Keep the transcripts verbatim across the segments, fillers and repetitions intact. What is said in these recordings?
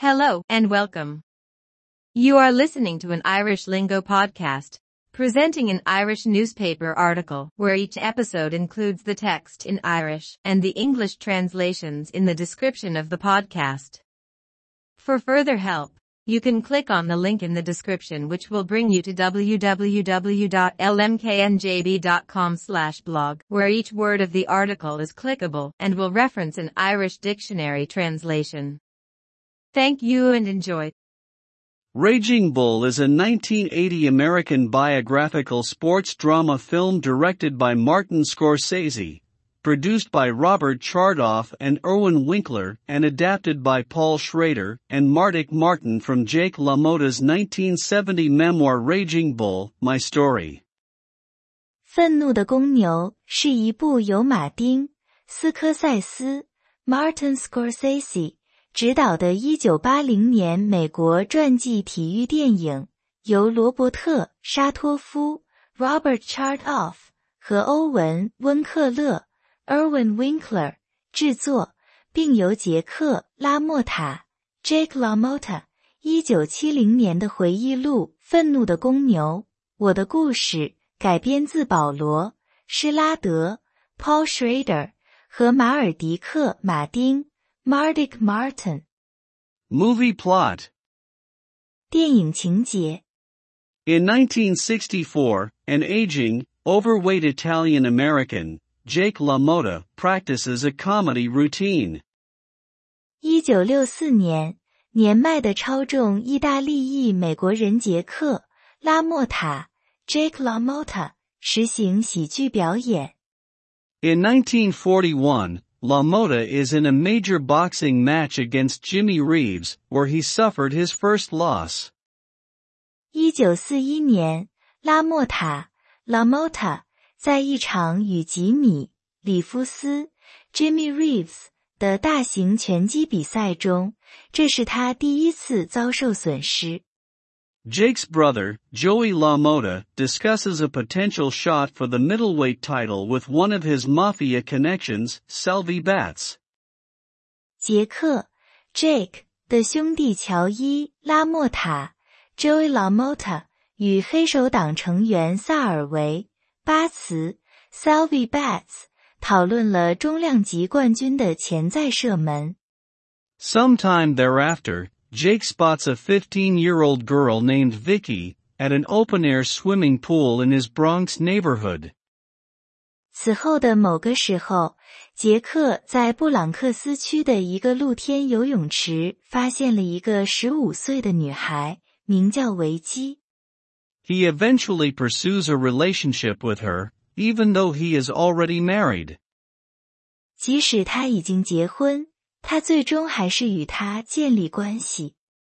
Hello and welcome. You are listening to an Irish Lingo podcast, presenting an Irish newspaper article where each episode includes the text in Irish and the English translations in the description of the podcast. For further help, you can click on the link in the description which will bring you to w w w dot l m k n j b dot com slash blog, where each word of the article is clickable and will reference an Irish dictionary translation. Thank you and enjoy. Raging Bull is a nineteen eighty American biographical sports drama film directed by Martin Scorsese, produced by Robert Chartoff and Irwin Winkler, and adapted by Paul Schrader and Martic Martin from Jake LaMotta's nineteen seventy memoir Raging Bull, My Story. 愤怒的公牛是一部由马丁·斯科塞斯 Martin Scorsese 执导的一九八零年美国传记体育电影，由罗伯特·沙托夫 Robert Chartoff 和欧文·温克勒 Irwin Winkler 制作，并由杰克·拉莫塔 Jake LaMotta 一九七零年的回忆录《愤怒的公牛：我的故事》改编自保罗·施拉德 Paul Schrader 和马尔迪克·马丁 Martic Martin。 Movie plot. 电影情节。 In nineteen sixty-four, an aging, overweight Italian-American, Jake LaMotta, practices a comedy routine. 一九六四年，年迈的超重意大利裔美国人杰克·拉莫塔 Jake LaMotta 实行喜剧表演。 In nineteen forty-one, LaMotta is in a major boxing match against Jimmy Reeves, where he suffered his first loss. 一九四一年，拉莫塔 LaMotta 在一场与吉米·里夫斯 Jimmy Reeves 的大型拳击比赛中，这是他第一次遭受损失。 Jake's brother, Joey LaMotta, discusses a potential shot for the middleweight title with one of his mafia connections, Selby Batts. 杰克 Jake 的兄弟乔伊·拉莫塔 Joey LaMotta 与黑手党成员萨尔维·巴茨 Selby Batts 讨论了中量级冠军的潜在射门。 Sometime thereafter, Jake spots a fifteen-year-old girl named Vicky at an open-air swimming pool in his Bronx neighborhood. 此后的某个时候，杰克在布朗克斯区的一个露天游泳池发现了一个十五岁的女孩，名叫维基。 He eventually pursues a relationship with her, even though he is already married. 即使他已经结婚，他最终还是与她建立关系。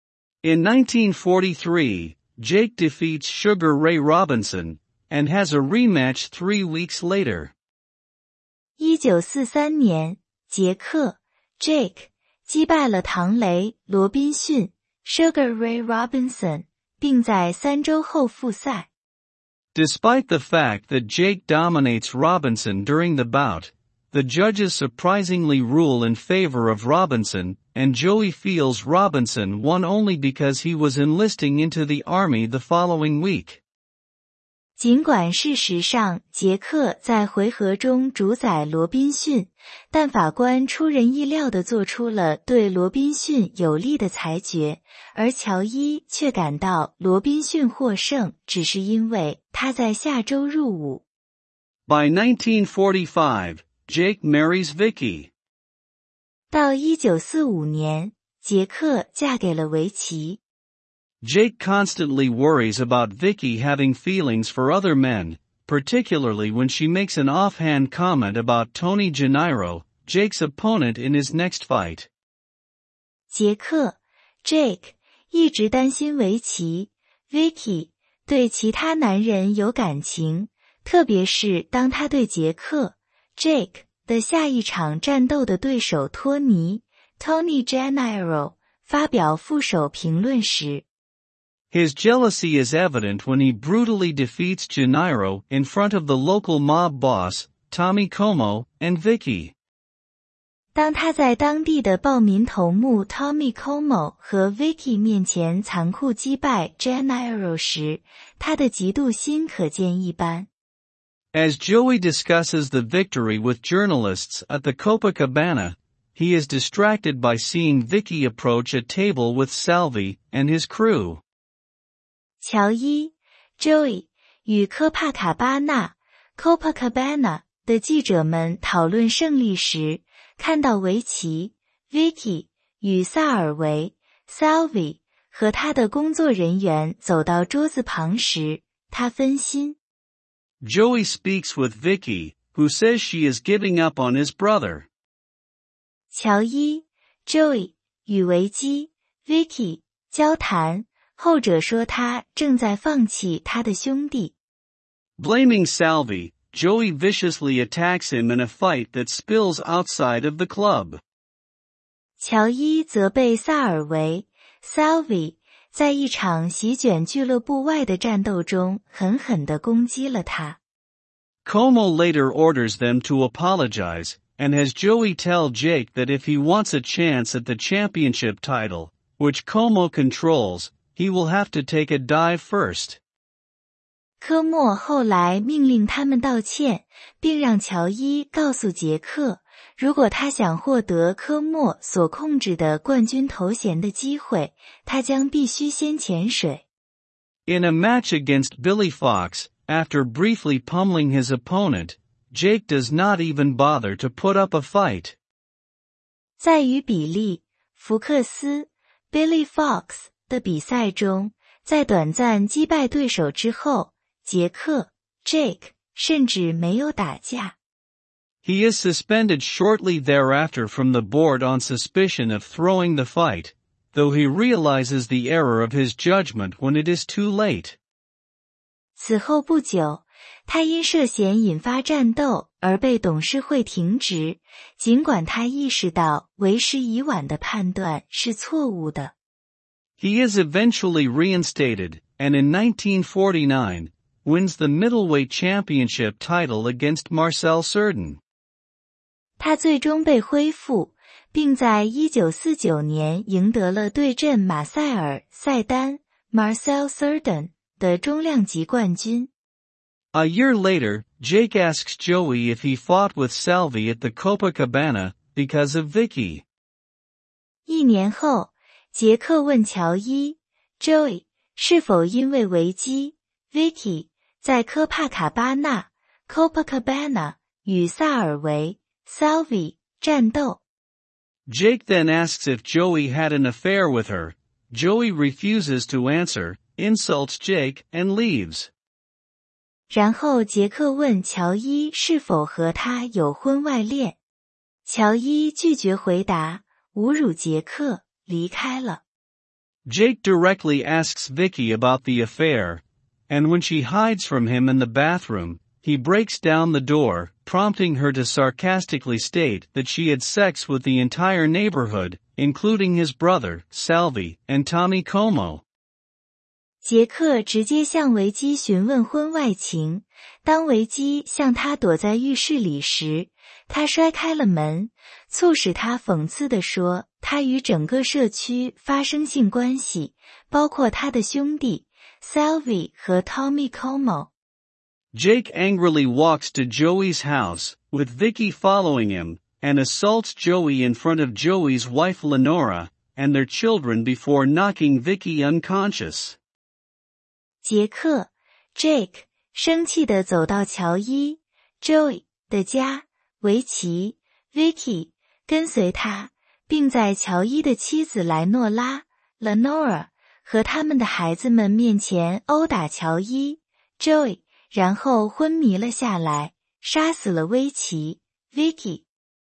In nineteen forty-three, Jake defeats Sugar Ray Robinson, and has a rematch three weeks later. 一九四三年，杰克 Jake 击败了唐雷·罗宾逊 Sugar Ray Robinson， 并在三周后复赛。 Despite the fact that Jake dominates Robinson during the bout, the judges surprisingly rule in favor of Robinson, and Joey feels Robinson won only because he was enlisting into the army the following week. 尽管事实上杰克在回合中主宰罗宾逊，但法官出人意料地做出了对罗宾逊有利的裁决，而乔伊却感到罗宾逊获胜只是因为他在下周入伍。 By nineteen forty-five, Jake marries Vicky. 到一九四五年，杰克嫁给了维奇。 Jake constantly worries about Vicky having feelings for other men, particularly when she makes an offhand comment about Tony Gennaro, Jake's opponent in his next fight. 杰克 Jake 一直担心维奇 Vicky 对其他男人有感情，特别是当他对杰克 Jake 的下一场战斗的对手托尼 Tony Gennaro 发表副手评论时。 His jealousy is evident when he brutally defeats Gennaro in front of the local mob boss, Tommy Como, and Vicky. 当他在当地的暴民头目 Tommy Como 和 Vicky 面前残酷击败 Gennaro 时，他的嫉妒心可见一斑。 As Joey discusses the victory with journalists at the Copacabana, he is distracted by seeing Vicky approach a table with Salvi and his crew. 乔伊 Joey 与科帕卡巴纳 Copacabana 的记者们讨论胜利时，看到维奇 Vicky 与萨尔维 Salvi 和他的工作人员走到桌子旁时，他分心。 Joey speaks with Vicky, who says she is giving up on his brother. 乔伊 Joey 与维基 Vicky 交谈，后者说他正在放弃他的兄弟。 Blaming Salvi, Joey viciously attacks him in a fight that spills outside of the club. 乔伊责备萨尔维 Salvi 在一场席卷俱乐部外的战斗中狠狠地攻击了他。 Como later orders them to apologize, and has Joey tell Jake that if he wants a chance at the championship title, which Como controls, he will have to take a dive first. 科莫后来命令他们道歉，并让乔伊告诉杰克，如果他想获得科莫所控制的冠军头衔的机会，他将必须先潜水。 In a match against Billy Fox, after briefly pummeling his opponent, Jake does not even bother to put up a fight. 在与比利、福克斯 Billy Fox 的比赛中，在短暂击败对手之后，杰克 Jake 甚至没有打架。 He is suspended shortly thereafter from the board on suspicion of throwing the fight, though he realizes the error of his judgment when it is too late. 此后不久，他因涉嫌引发战斗而被董事会停职，尽管他意识到为时已晚的判断是错误的。 He is eventually reinstated, and in nineteen forty-nine, wins the middleweight championship title against Marcel Cerdan. 他最终被恢复，并在一九四九年赢得了对阵马塞尔·塞丹 Marcel Cerdan 的中量级冠军。 A year later, Jake asks Joey if he fought with Salvi at the Copacabana, because of Vicky. 一年后，杰克问乔伊 Joey 是否因为维基 Vicky 在科帕卡巴纳 Copacabana 与萨尔维 Salvi 战斗。 Jake then asks if Joey had an affair with her. Joey refuses to answer, insults Jake, and leaves. 然后杰克问乔伊是否和他有婚外恋。乔伊拒绝回答，侮辱杰克，离开了。 Jake directly asks Vicky about the affair, and when she hides from him in the bathroom, he breaks down the door, prompting her to sarcastically state that she had sex with the entire neighborhood, including his brother, Salvi, and Tommy Como. 杰克直接向维基询问婚外情，当维基向他躲在浴室里时，他摔开了门，促使他讽刺地说他与整个社区发生性关系，包括他的兄弟 Salvi 和 Tommy Como。 Jake angrily walks to Joey's house, with Vicky following him, and assaults Joey in front of Joey's wife Lenora, and their children before knocking Vicky unconscious. 杰克 Jake 生气地走到乔伊 Joey 的家，维奇 Vicky 跟随他，并在乔伊的妻子莱诺拉 Lenora 和他们的孩子们面前殴打乔伊 Joey， 然后昏迷了下来，杀死了维奇 Vicky。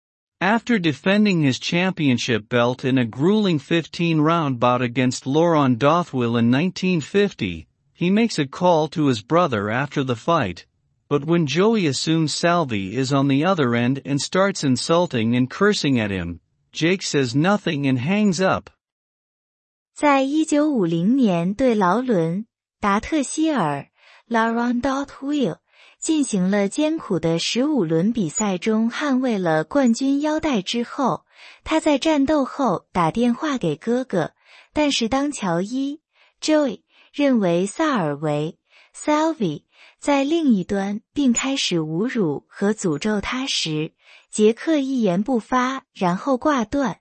After defending his championship belt in a grueling fifteen-round bout against Laurent Dothwil in nineteen fifty, he makes a call to his brother after the fight, but when Joey assumes Salvi is on the other end and starts insulting and cursing at him, Jake says nothing and hangs up. 在一九五零年对劳伦·达特希尔 Laurent Dothwil 进行了艰苦的十五轮比赛中捍卫了冠军腰带之后，他在战斗后打电话给哥哥，但是当乔伊 Joey 认为萨尔维 Salvi 在另一端并开始侮辱和诅咒他时，杰克一言不发，然后挂断。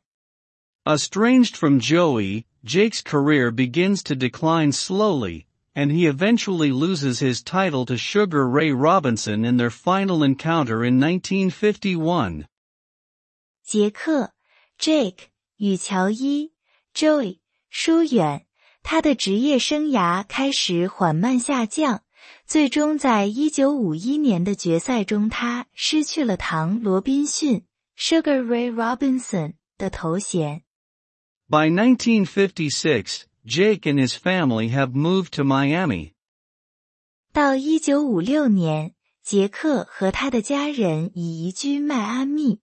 Estranged from Joey, Jake's career begins to decline slowly, and he eventually loses his title to Sugar Ray Robinson in their final encounter in nineteen fifty-one. 杰克 Jake 与乔伊 Joey 疏远，他的职业生涯开始缓慢下降，最终在一九五一年的决赛中他失去了唐罗宾逊 Sugar Ray Robinson 的头衔。 By nineteen fifty-six, Jake and his family have moved to Miami. 到一九五六年，杰克和他的家人已移居迈阿密。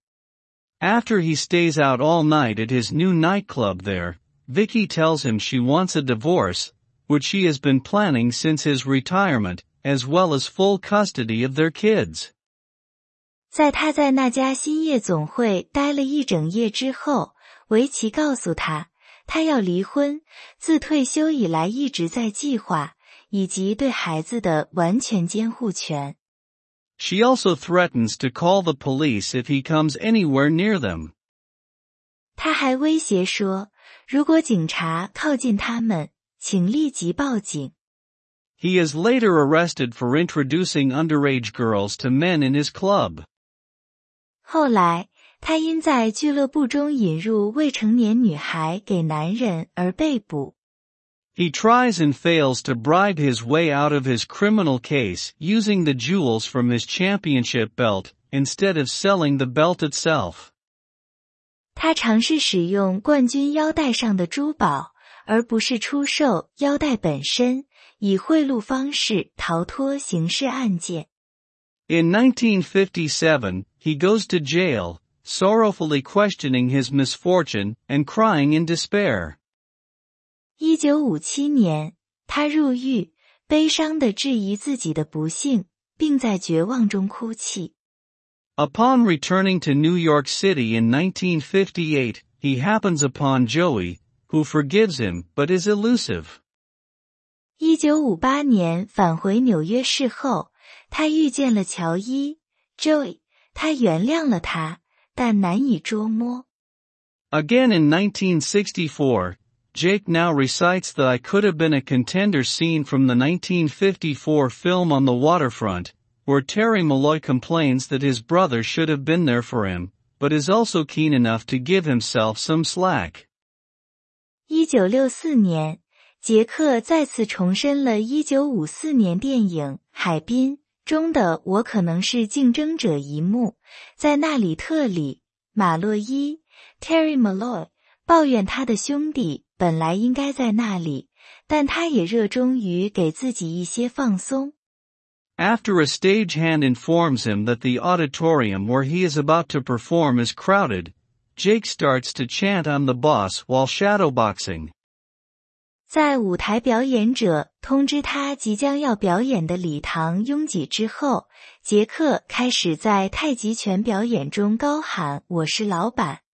After he stays out all night at his new nightclub there, Vicky tells him she wants a divorce, which she has been planning since his retirement, as well as full custody of their kids. 在他在那家新夜总会待了一整夜之后，维奇告诉他，他要离婚，自退休以来一直在计划，以及对孩子的完全监护权。 She also threatens to call the police if he comes anywhere near them. 他还威胁说，如果警察靠近他们，请立即报警。 He is later arrested for introducing underage girls to men in his club. 后来，他因在俱乐部中引入未成年女孩给男人而被捕。 He tries and fails to bribe his way out of his criminal case using the jewels from his championship belt, instead of selling the belt itself. 他尝试使用冠军腰带上的珠宝，而不是出售腰带本身，以贿赂方式逃脱刑事案件。 In nineteen fifty-seven, he goes to jail, sorrowfully questioning his misfortune and crying in despair. 一九五七年，他入狱，悲伤地质疑自己的不幸，并在绝望中哭泣。 Upon returning to New York City in nineteen fifty-eight, he happens upon Joey, who forgives him but is elusive. 一九五八年返回纽约市后，他遇见了乔伊 Joey， 他原谅了他，但难以捉摸。 Again in nineteen sixty-four, Jake now recites the I Could Have Been a Contender scene from the nineteen fifty-four film On the Waterfront, where Terry Malloy complains that his brother should have been there for him, but is also keen enough to give himself some slack. 一九六四年，杰克再次重申了一九五四年电影《海滨》中的我可能是竞争者一幕，在那里特里、马洛伊 Terry Malloy 抱怨他的兄弟本来应该在那里，但他也热衷于给自己一些放松。 After a stagehand informs him that the auditorium where he is about to perform is crowded, Jake starts to chant I'm the boss while shadowboxing. 在舞台表演者通知他即将要表演的礼堂拥挤之后，杰克开始在太极拳表演中高喊我是老板。